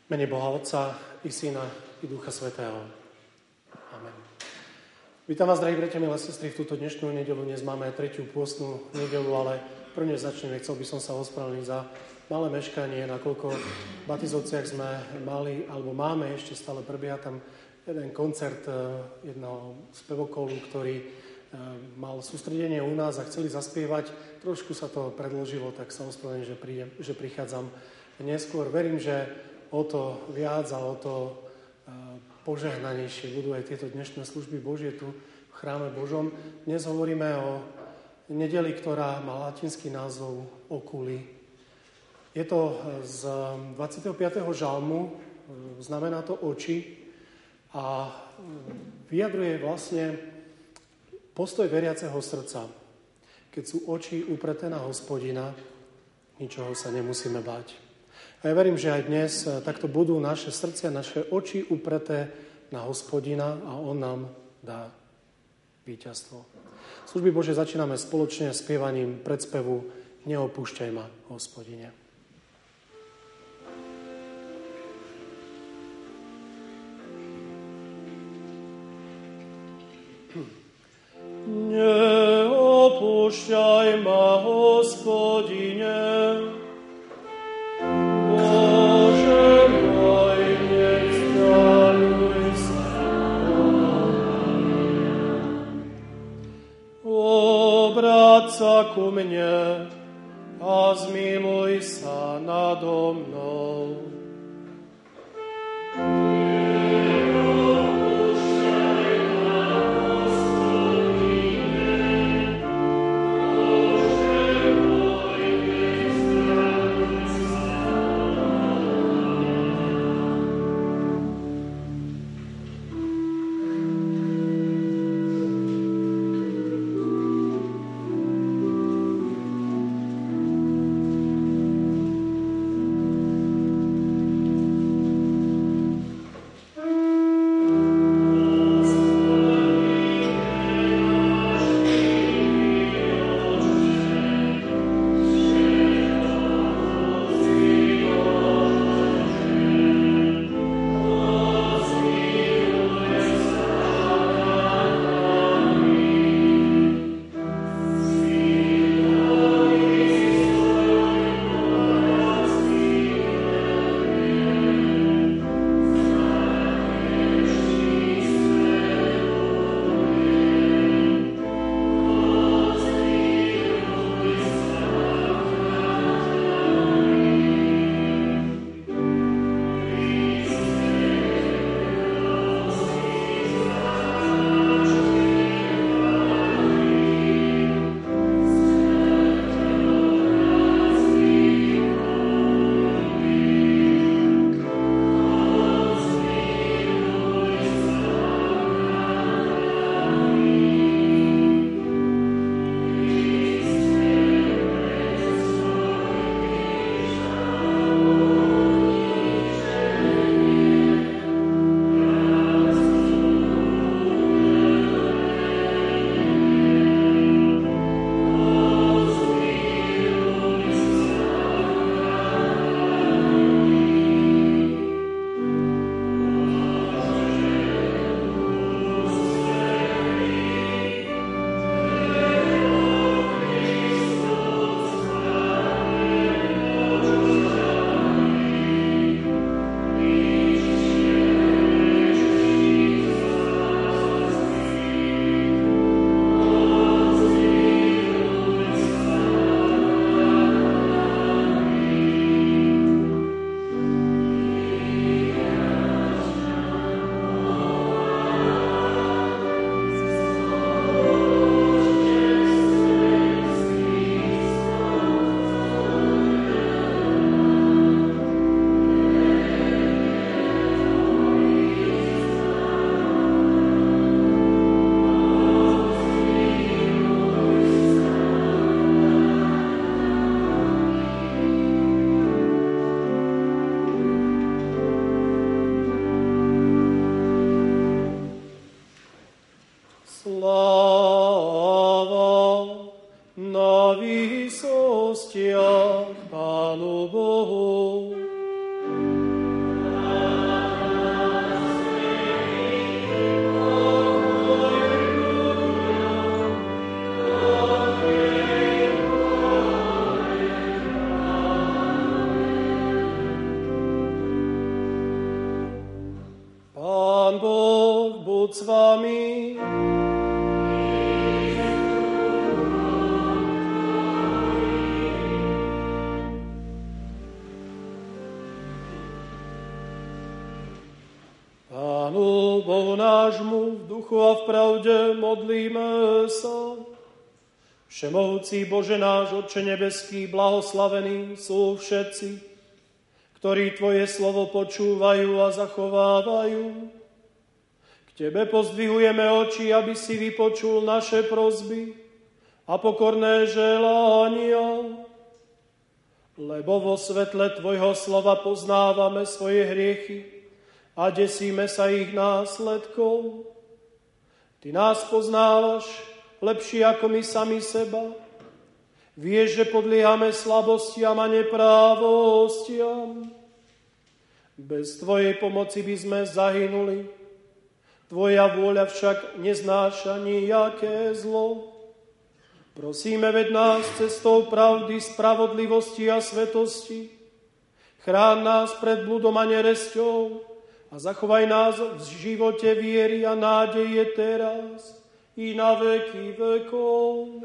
Mene Boha Otca i Syna i Ducha Svätého. Amen. Vítam vás, drahí bratia, milé sestry, v túto dnešnú nedeľu. Dnes máme 3. pôstnu nedeľu, ale prvne začneme. Chcel by som sa ospravedlniť za malé meškanie, nakoľko v Batizovciach sme mali, alebo máme ešte stále, prebieha tam jeden koncert jednoho spevokolu, ktorý mal sústredenie u nás a chceli zaspievať. Trošku sa to predložilo, tak sa ospravedlňujem, že prichádzam neskôr. Verím, že o to viac a o to požehnanejšie budú aj tieto dnešné služby Božie tu v chráme Božom. Dnes hovoríme o nedeli, ktorá má latinský názov Oculi. Je to z 25. žalmu, znamená to oči a vyjadruje vlastne postoj veriaceho srdca. Keď sú oči upreté na Hospodina, ničoho sa nemusíme báť. A ja verím, že aj dnes takto budú naše srdcia, naše oči upreté na Hospodina a On nám dá víťazstvo. Služby Božie začíname spoločne spievaním predspevu Neopúšťaj ma, Hospodine. Neopúšťaj ma, Hospodine, sa ku mne a zmiluj sa nado mnou. výsostiach Pánu Bohu. duchu a v pravde modlíme sa. Všemohúci Bože náš, Otče nebeský, blahoslavení sú všetci, ktorí Tvoje slovo počúvajú a zachovávajú. K Tebe pozdvihujeme oči, aby si vypočul naše prosby a pokorné želania. Lebo vo svetle Tvojho slova poznávame svoje hriechy a desíme sa ich následkov. Ty nás poznávaš lepšie ako my sami seba. Vieš, že podliehame slabostiam a neprávostiam. Bez Tvojej pomoci by sme zahynuli. Tvoja vôľa však neznáša nijaké zlo. Prosíme, veď nás cestou pravdy, spravodlivosti a svetosti. Chráň nás pred bludom a neresťou a zachovaj nás v živote viery a nádeje teraz i na veky vekov.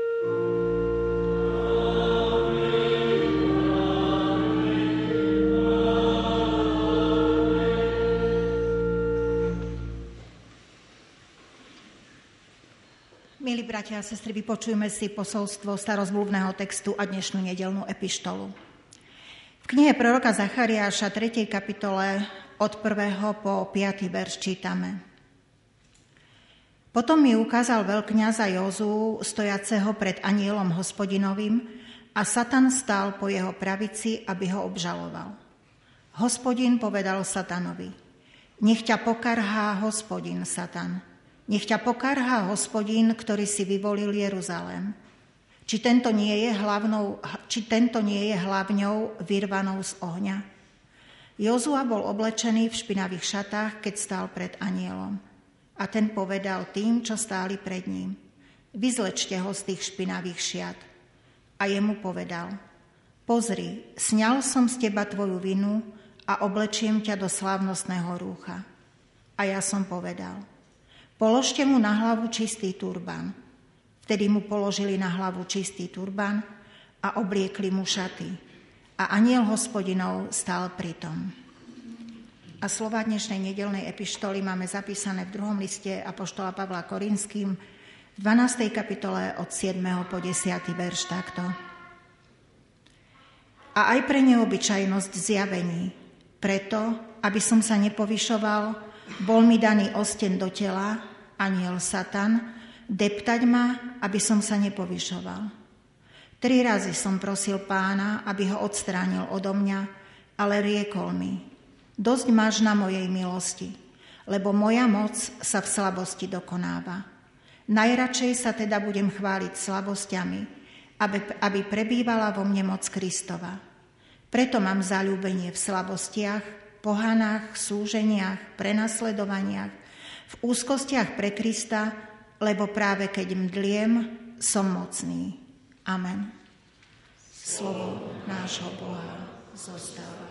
Milí bratia a sestry, vypočujme si posolstvo starozmluvného textu a dnešnú nedeľnú epištolu. V knihe proroka Zachariáša 3. kapitole od 1. po 5. verš čítame. Potom mi ukázal veľkňaza Jozuu, stojaceho pred anielom Hospodinovým, a Satan stál po jeho pravici, aby ho obžaloval. Hospodin povedal Satanovi: Nech ťa pokarhá Hospodin, Satan. Nech ťa pokarhá Hospodin, ktorý si vyvolil Jeruzalém. Či tento nie je hlavňou vyrvanou z ohňa? Jozua bol oblečený v špinavých šatách, keď stál pred anielom. A ten povedal tým, čo stáli pred ním: Vyzlečte ho z tých špinavých šiat. A jemu povedal: Pozri, sňal som z teba tvoju vinu a oblečiem ťa do slávnostného rúcha. A ja som povedal: Položte mu na hlavu čistý turban. Vtedy mu položili na hlavu čistý turban a obliekli mu šaty. A aniel Hospodinov stál pritom. A slova dnešnej nedeľnej epištoly máme zapísané v 2. liste apoštola Pavla Korinským v 12. kapitole od 7. po 10. verš takto. A aj pre neobyčajnosť zjavení, preto, aby som sa nepovyšoval, bol mi daný osten do tela, aniel Satan, deptať ma, aby som sa nepovyšoval. 3 razy som prosil Pána, aby ho odstránil odo mňa, ale riekol mi: Dosť máš na mojej milosti, lebo moja moc sa v slabosti dokonáva. Najradšej sa teda budem chváliť slabosťami, aby prebývala vo mne moc Kristova. Preto mám zaľúbenie v slabostiach, pohanách, súženiach, prenasledovaniach, v úzkostiach pre Krista, lebo práve keď mdliem, som mocný. Amen. Slovo nášho Boha zostáva.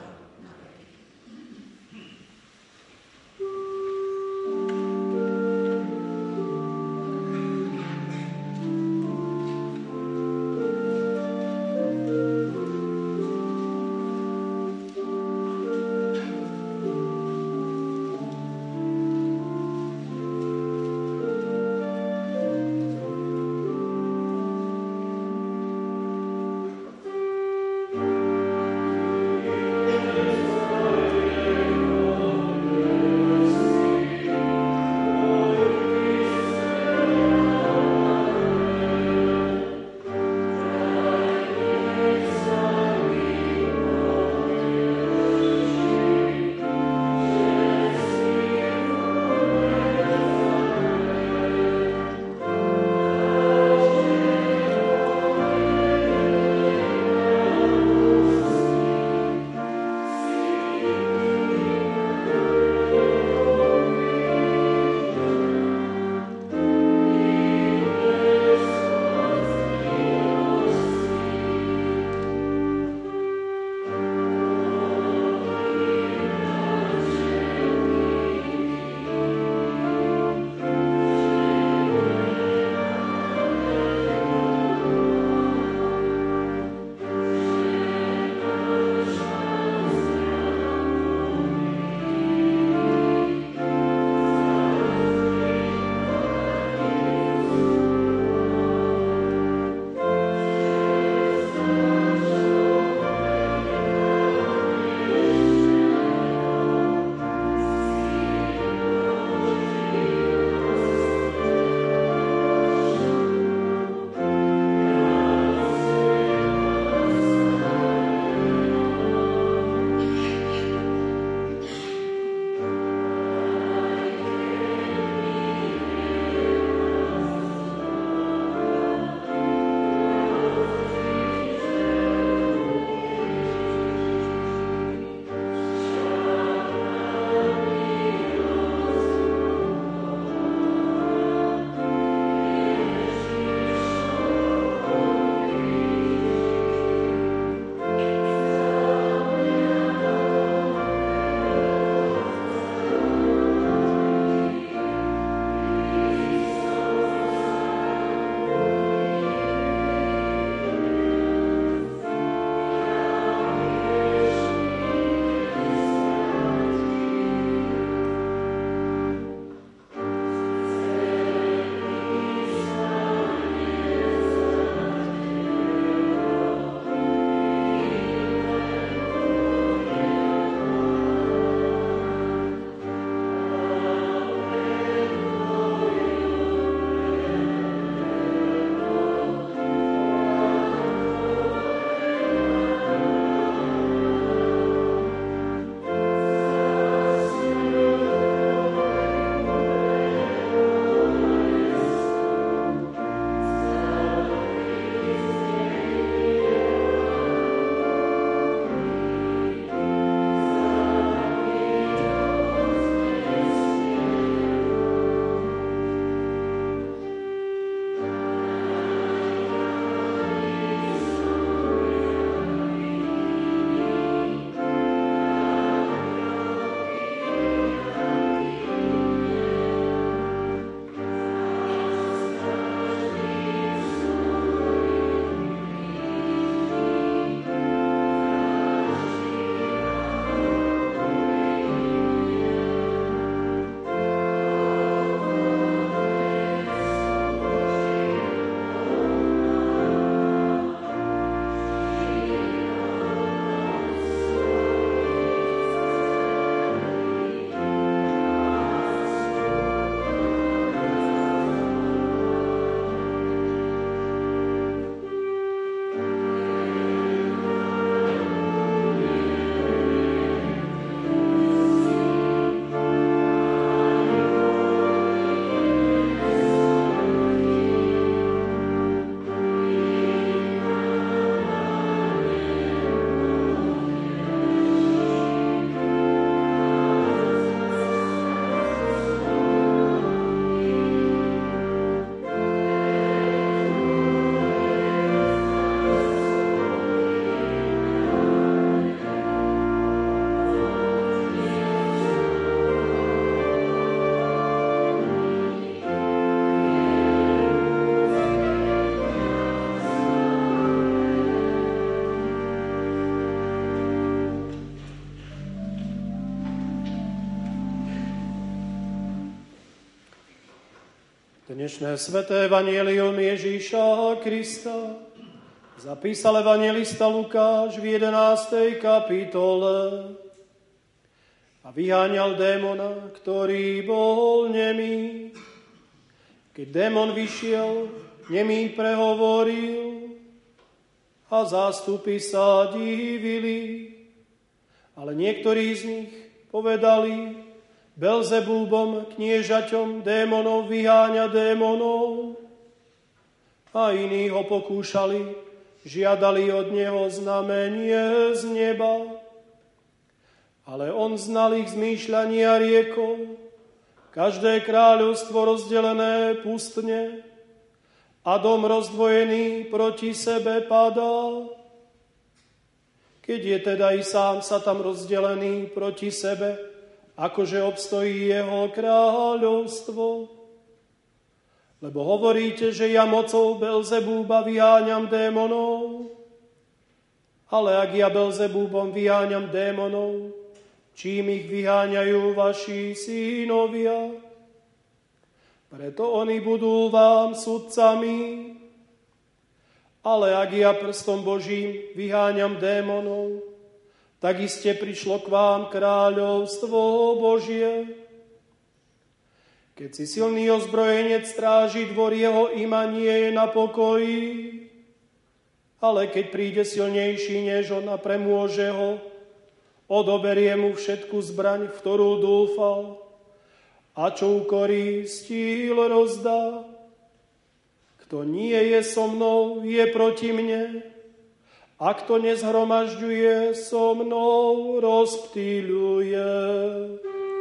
Dnešné sväté evanjelium Ježíša Krista zapísal evanjelista Lukáš v 11. kapitole. A vyháňal démona, ktorý bol nemý. Keď démon vyšiel, nemý prehovoril a zástupy sa divili. Ale niektorí z nich povedali: Belzebúbom, kniežaťom démonov, vyháňa démonov. A iní ho pokúšali, žiadali od neho znamenie z neba. Ale on znal ich zmýšľania a riekol: každé kráľovstvo rozdelené pustne a dom rozdvojený proti sebe padá. Keď je teda i sám Satan rozdelený proti sebe, akože obstojí jeho kráľovstvo. Lebo hovoríte, že ja mocou Belzebúba vyháňam démonov. Ale ak ja Belzebúbom vyháňam démonov, čím ich vyháňajú vaši synovia? Preto oni budú vám sudcami. Ale ak ja prstom Božím vyháňam démonov, tak iste prišlo k vám kráľovstvo Božie. Keď si silný ozbrojenec stráži dvor, jeho imanie je na pokoji. Ale keď príde silnejší než on a premôže ho, odoberie mu všetku zbraň, v ktorú dúfal, a čo ukoristil rozdá. Kto nie je so mnou, je proti mne. A kto nezhromažďuje, so mnou rozptýľuje.